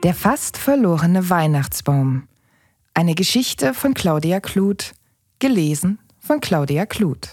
Der fast verlorene Weihnachtsbaum. Eine Geschichte von Claudia Kluth, gelesen von Claudia Kluth.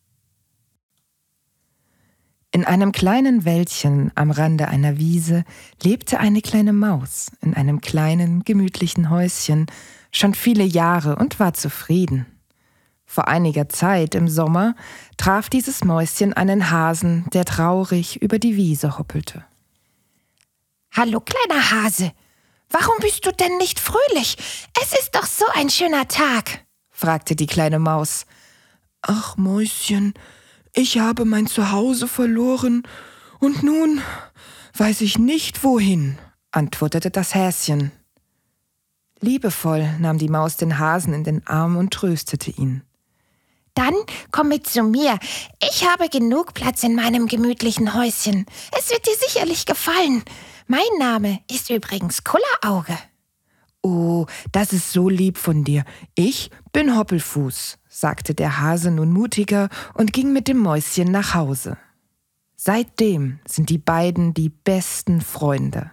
In einem kleinen Wäldchen am Rande einer Wiese lebte eine kleine Maus in einem kleinen, gemütlichen Häuschen, schon viele Jahre und war zufrieden. Vor einiger Zeit im Sommer traf dieses Mäuschen einen Hasen, der traurig über die Wiese hoppelte. »Hallo, kleiner Hase, warum bist du denn nicht fröhlich? Es ist doch so ein schöner Tag«, fragte die kleine Maus. »Ach, Mäuschen, ich habe mein Zuhause verloren und nun weiß ich nicht, wohin«, antwortete das Häschen. Liebevoll nahm die Maus den Hasen in den Arm und tröstete ihn. »Dann komm mit zu mir. Ich habe genug Platz in meinem gemütlichen Häuschen. Es wird dir sicherlich gefallen. Mein Name ist übrigens Kullerauge.« »Oh, das ist so lieb von dir. Ich bin Hoppelfuß«, sagte der Hase nun mutiger und ging mit dem Mäuschen nach Hause. Seitdem sind die beiden die besten Freunde.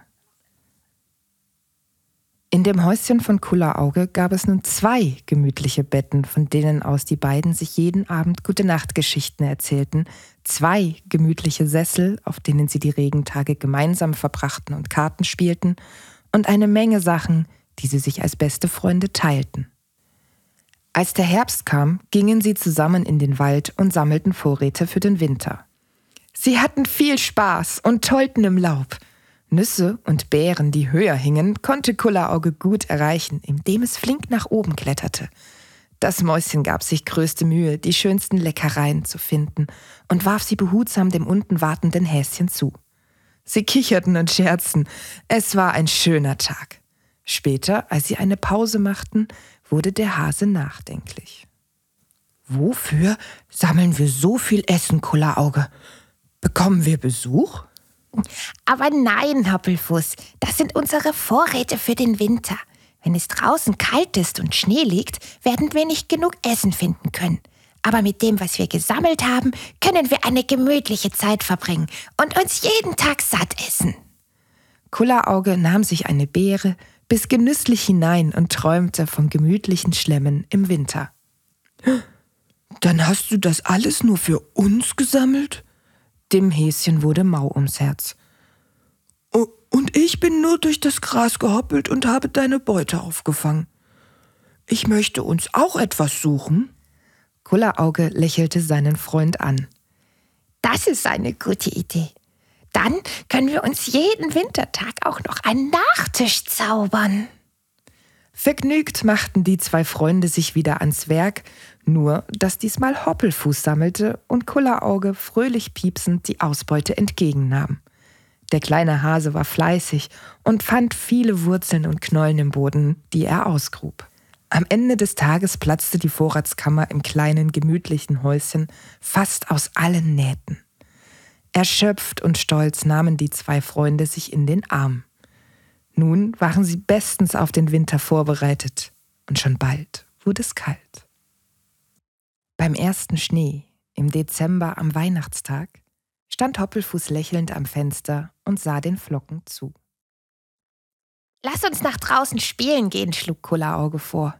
In dem Häuschen von Kullerauge gab es nun 2 gemütliche Betten, von denen aus die beiden sich jeden Abend Gute-Nacht-Geschichten erzählten, 2 gemütliche Sessel, auf denen sie die Regentage gemeinsam verbrachten und Karten spielten, und eine Menge Sachen, die sie sich als beste Freunde teilten. Als der Herbst kam, gingen sie zusammen in den Wald und sammelten Vorräte für den Winter. Sie hatten viel Spaß und tollten im Laub. Nüsse und Beeren, die höher hingen, konnte Kullerauge gut erreichen, indem es flink nach oben kletterte. Das Mäuschen gab sich größte Mühe, die schönsten Leckereien zu finden und warf sie behutsam dem unten wartenden Häschen zu. Sie kicherten und scherzten. Es war ein schöner Tag. Später, als sie eine Pause machten, wurde der Hase nachdenklich. »Wofür sammeln wir so viel Essen, Kullerauge? Bekommen wir Besuch?« »Aber nein, Hoppelfuß, das sind unsere Vorräte für den Winter. Wenn es draußen kalt ist und Schnee liegt, werden wir nicht genug Essen finden können. Aber mit dem, was wir gesammelt haben, können wir eine gemütliche Zeit verbringen und uns jeden Tag satt essen.« Kullerauge nahm sich eine Beere, biss genüsslich hinein und träumte vom gemütlichen Schlemmen im Winter. »Dann hast du das alles nur für uns gesammelt?« Dem Häschen wurde mau ums Herz. »Und ich bin nur durch das Gras gehoppelt und habe deine Beute aufgefangen. Ich möchte uns auch etwas suchen.« Kullerauge lächelte seinen Freund an. »Das ist eine gute Idee. Dann können wir uns jeden Wintertag auch noch einen Nachtisch zaubern.« Vergnügt machten die 2 Freunde sich wieder ans Werk, nur dass diesmal Hoppelfuß sammelte und Kullerauge fröhlich piepsend die Ausbeute entgegennahm. Der kleine Hase war fleißig und fand viele Wurzeln und Knollen im Boden, die er ausgrub. Am Ende des Tages platzte die Vorratskammer im kleinen, gemütlichen Häuschen fast aus allen Nähten. Erschöpft und stolz nahmen die 2 Freunde sich in den Arm. Nun waren sie bestens auf den Winter vorbereitet und schon bald wurde es kalt. Beim ersten Schnee im Dezember am Weihnachtstag stand Hoppelfuß lächelnd am Fenster und sah den Flocken zu. »Lass uns nach draußen spielen gehen«, schlug Kullerauge vor.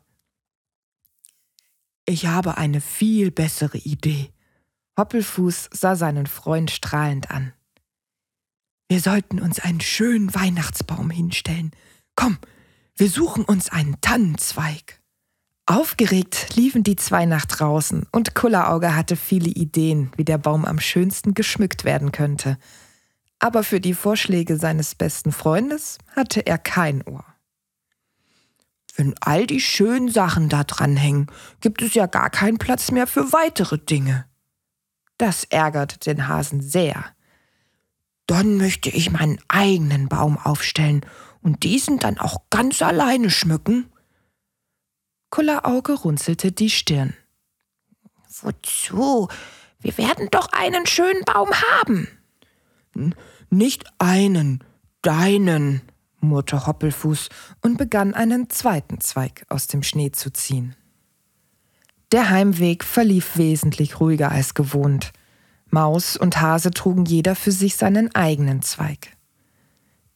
»Ich habe eine viel bessere Idee.« Hoppelfuß sah seinen Freund strahlend an. »Wir sollten uns einen schönen Weihnachtsbaum hinstellen. Komm, wir suchen uns einen Tannenzweig.« Aufgeregt liefen die 2 nach draußen und Kullerauge hatte viele Ideen, wie der Baum am schönsten geschmückt werden könnte. Aber für die Vorschläge seines besten Freundes hatte er kein Ohr. »Wenn all die schönen Sachen da dran hängen, gibt es ja gar keinen Platz mehr für weitere Dinge.« Das ärgerte den Hasen sehr. »Dann möchte ich meinen eigenen Baum aufstellen und diesen dann auch ganz alleine schmücken.« Kullerauge runzelte die Stirn. »Wozu? Wir werden doch einen schönen Baum haben.« »Nicht einen, deinen«, murrte Hoppelfuß und begann einen 2. Zweig aus dem Schnee zu ziehen. Der Heimweg verlief wesentlich ruhiger als gewohnt. Maus und Hase trugen jeder für sich seinen eigenen Zweig.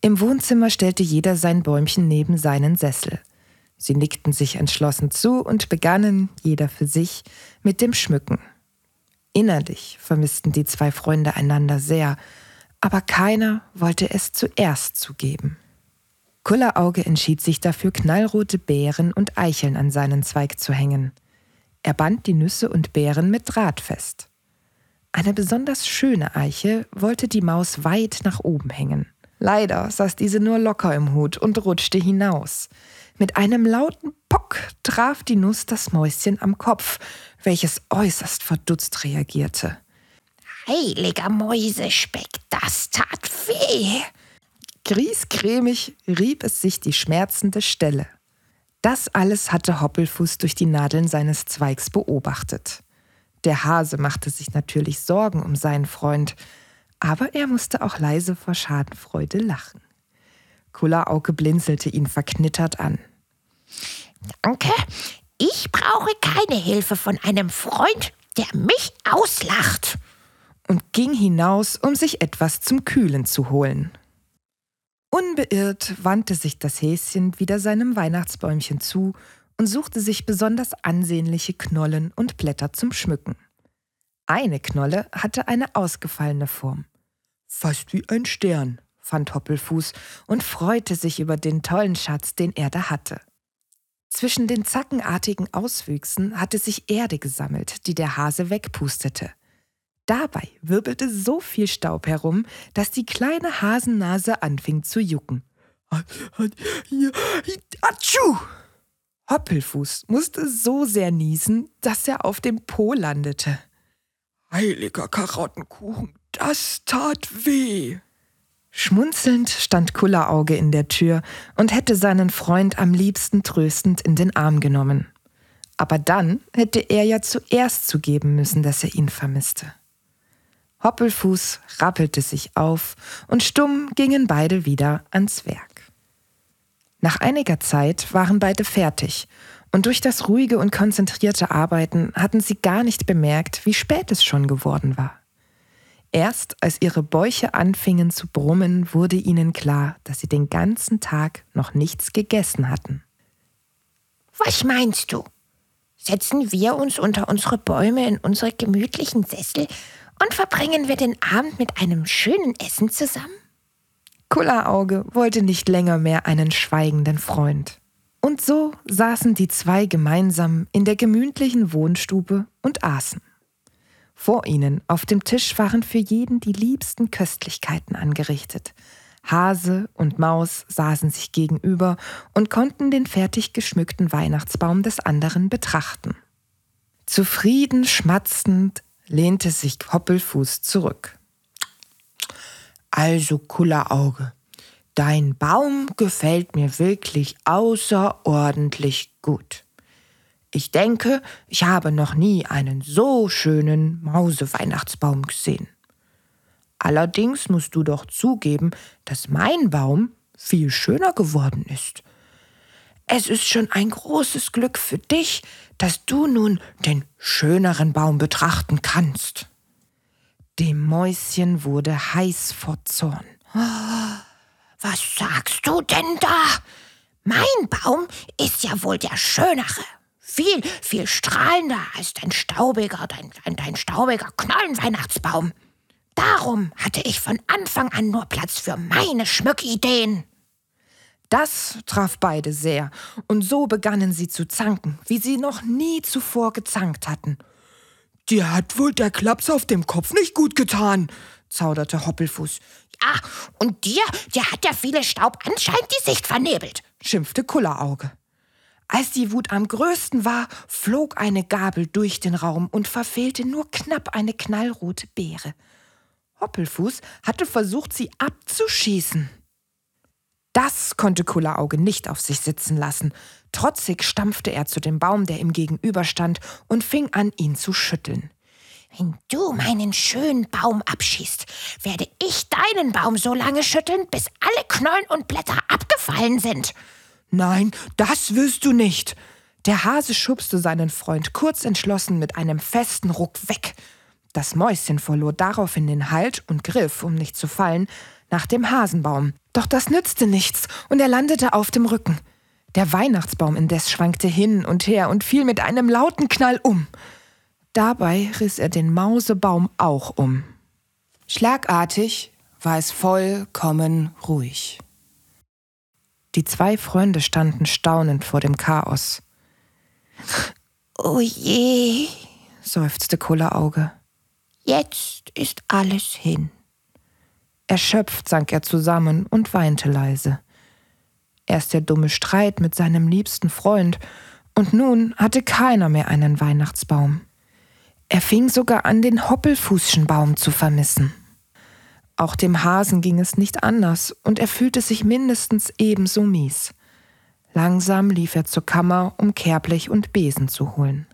Im Wohnzimmer stellte jeder sein Bäumchen neben seinen Sessel. Sie nickten sich entschlossen zu und begannen, jeder für sich, mit dem Schmücken. Innerlich vermissten die zwei Freunde einander sehr, aber keiner wollte es zuerst zugeben. Kullerauge entschied sich dafür, knallrote Beeren und Eicheln an seinen Zweig zu hängen. Er band die Nüsse und Beeren mit Draht fest. Eine besonders schöne Eiche wollte die Maus weit nach oben hängen. Leider saß diese nur locker im Hut und rutschte hinaus. Mit einem lauten Pock traf die Nuss das Mäuschen am Kopf, welches äußerst verdutzt reagierte. Heiliger Mäusespeck, das tat weh. Griesgrämig rieb es sich die schmerzende Stelle. Das alles hatte Hoppelfuß durch die Nadeln seines Zweigs beobachtet. Der Hase machte sich natürlich Sorgen um seinen Freund, aber er musste auch leise vor Schadenfreude lachen. Kullerauge blinzelte ihn verknittert an. Danke, ich brauche keine Hilfe von einem Freund, der mich auslacht. Und ging hinaus, um sich etwas zum Kühlen zu holen. Unbeirrt wandte sich das Häschen wieder seinem Weihnachtsbäumchen zu und suchte sich besonders ansehnliche Knollen und Blätter zum Schmücken. Eine Knolle hatte eine ausgefallene Form. »Fast wie ein Stern«, fand Hoppelfuß und freute sich über den tollen Schatz, den er da hatte. Zwischen den zackenartigen Auswüchsen hatte sich Erde gesammelt, die der Hase wegpustete. Dabei wirbelte so viel Staub herum, dass die kleine Hasennase anfing zu jucken. Atschu! Hoppelfuß musste so sehr niesen, dass er auf dem Po landete. Heiliger Karottenkuchen, das tat weh! Schmunzelnd stand Kullerauge in der Tür und hätte seinen Freund am liebsten tröstend in den Arm genommen. Aber dann hätte er ja zuerst zugeben müssen, dass er ihn vermisste. Hoppelfuß rappelte sich auf und stumm gingen beide wieder ans Werk. Nach einiger Zeit waren beide fertig und durch das ruhige und konzentrierte Arbeiten hatten sie gar nicht bemerkt, wie spät es schon geworden war. Erst als ihre Bäuche anfingen zu brummen, wurde ihnen klar, dass sie den ganzen Tag noch nichts gegessen hatten. Was meinst du? Setzen wir uns unter unsere Bäume in unsere gemütlichen Sessel und verbringen wir den Abend mit einem schönen Essen zusammen? Kullerauge wollte nicht länger mehr einen schweigenden Freund. Und so saßen die zwei gemeinsam in der gemütlichen Wohnstube und aßen. Vor ihnen auf dem Tisch waren für jeden die liebsten Köstlichkeiten angerichtet. Hase und Maus saßen sich gegenüber und konnten den fertig geschmückten Weihnachtsbaum des anderen betrachten. Zufrieden schmatzend lehnte sich Hoppelfuß zurück. Also, Kullerauge, dein Baum gefällt mir wirklich außerordentlich gut. Ich denke, ich habe noch nie einen so schönen Mauseweihnachtsbaum gesehen. Allerdings musst du doch zugeben, dass mein Baum viel schöner geworden ist. Es ist schon ein großes Glück für dich, dass du nun den schöneren Baum betrachten kannst. Dem Mäuschen wurde heiß vor Zorn. Was sagst du denn da? Mein Baum ist ja wohl der schönere. Viel, viel strahlender als dein staubiger Knollenweihnachtsbaum. Darum hatte ich von Anfang an nur Platz für meine Schmückideen. Das traf beide sehr, und so begannen sie zu zanken, wie sie noch nie zuvor gezankt hatten. »Dir hat wohl der Klaps auf dem Kopf nicht gut getan«, zauderte Hoppelfuß. »Ja, und dir hat der viele Staub anscheinend die Sicht vernebelt«, schimpfte Kullerauge. Als die Wut am größten war, flog eine Gabel durch den Raum und verfehlte nur knapp eine knallrote Beere. Hoppelfuß hatte versucht, sie abzuschießen. Das konnte Kullerauge nicht auf sich sitzen lassen. Trotzig stampfte er zu dem Baum, der ihm gegenüberstand, und fing an, ihn zu schütteln. »Wenn du meinen schönen Baum abschießt, werde ich deinen Baum so lange schütteln, bis alle Knollen und Blätter abgefallen sind.« »Nein, das wirst du nicht!« Der Hase schubste seinen Freund kurz entschlossen mit einem festen Ruck weg. Das Mäuschen verlor daraufhin den Halt und griff, um nicht zu fallen, nach dem Hasenbaum. Doch das nützte nichts und er landete auf dem Rücken. Der Weihnachtsbaum indes schwankte hin und her und fiel mit einem lauten Knall um. Dabei riss er den Mausebaum auch um. Schlagartig war es vollkommen ruhig. Die 2 Freunde standen staunend vor dem Chaos. »Oh je«, seufzte Kullerauge. »Jetzt ist alles hin.« Erschöpft sank er zusammen und weinte leise. Erst der dumme Streit mit seinem liebsten Freund, und nun hatte keiner mehr einen Weihnachtsbaum. Er fing sogar an, den Hoppelfußschen Baum zu vermissen. Auch dem Hasen ging es nicht anders, und er fühlte sich mindestens ebenso mies. Langsam lief er zur Kammer, um Kerbblech und Besen zu holen.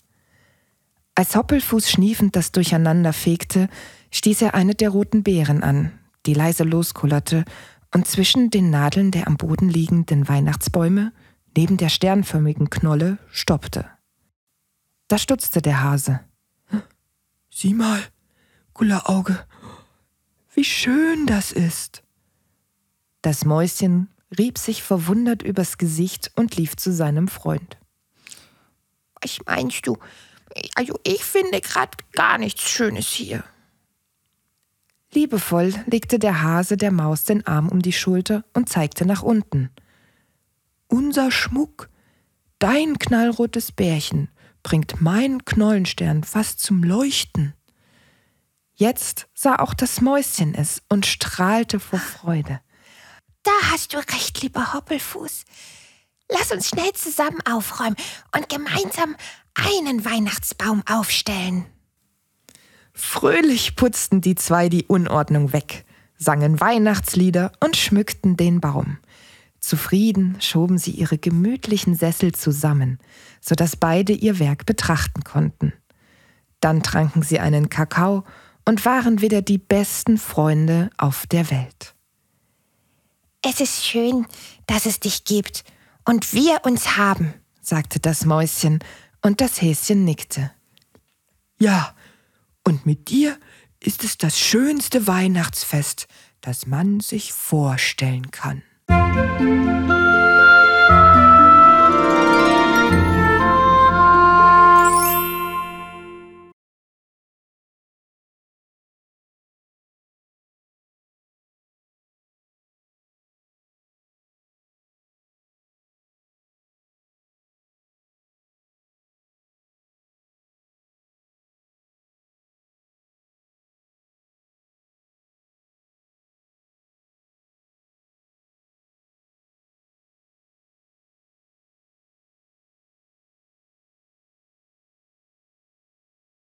Als Hoppelfuß schniefend das Durcheinander fegte, stieß er eine der roten Beeren an, die leise loskullerte und zwischen den Nadeln der am Boden liegenden Weihnachtsbäume, neben der sternförmigen Knolle, stoppte. Da stutzte der Hase. »Sieh mal, Kullerauge, wie schön das ist!« Das Mäuschen rieb sich verwundert übers Gesicht und lief zu seinem Freund. »Was meinst du? Also ich finde gerade gar nichts Schönes hier.« Liebevoll legte der Hase der Maus den Arm um die Schulter und zeigte nach unten. »Unser Schmuck, dein knallrotes Bärchen, bringt meinen Knollenstern fast zum Leuchten.« Jetzt sah auch das Mäuschen es und strahlte vor Freude. »Da hast du recht, lieber Hoppelfuß. Lass uns schnell zusammen aufräumen und gemeinsam einen Weihnachtsbaum aufstellen.« Fröhlich putzten die 2 die Unordnung weg, sangen Weihnachtslieder und schmückten den Baum. Zufrieden schoben sie ihre gemütlichen Sessel zusammen, sodass beide ihr Werk betrachten konnten. Dann tranken sie einen Kakao und waren wieder die besten Freunde auf der Welt. »Es ist schön, dass es dich gibt und wir uns haben«, sagte das Mäuschen, und das Häschen nickte. »Ja, und mit dir ist es das schönste Weihnachtsfest, das man sich vorstellen kann.«